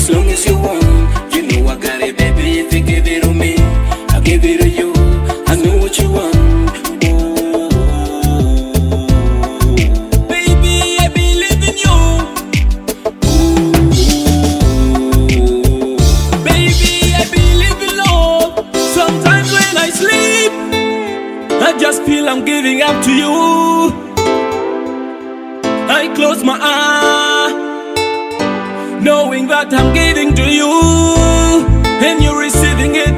As long as you want, you know I got it, baby. If you give it to me, I'll give it to you. I know what you want. Baby, I believe in you. Baby, I believe in love. Sometimes when I sleep, I just feel I'm giving up to you. I close my eyes, knowing that I'm giving to you, and you're receiving it,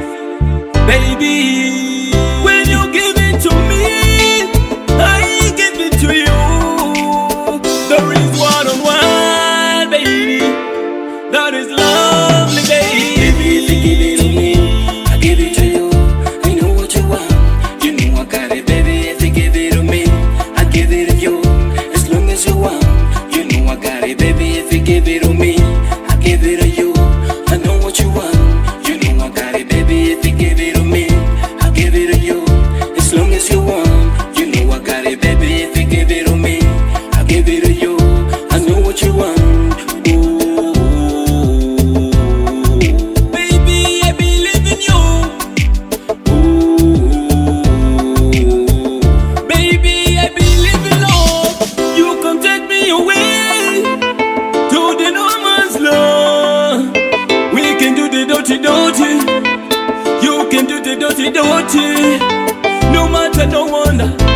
baby. When you give it to me, I give it to you. There is one-on-one, baby. That is lovely, baby. Baby, if you give it to me, I give it to you. I know what you want, you know I got it, baby. If you give it to me, I give it to you. As long as you want, you know I got it, baby. If you give it to me, I give it to you. I know what you want, you know I got it, baby. If you give it to me, I give it to you. As long as you want, you know I got it, baby. If you give it to me, I give it to you. I know what you want. Ooh. Baby, I believe in you. Ooh. Baby, I believe in love. You can take me away to the no man's land. We can do the dirty, dirty. You can do the dirty, dirty. No matter, no wonder.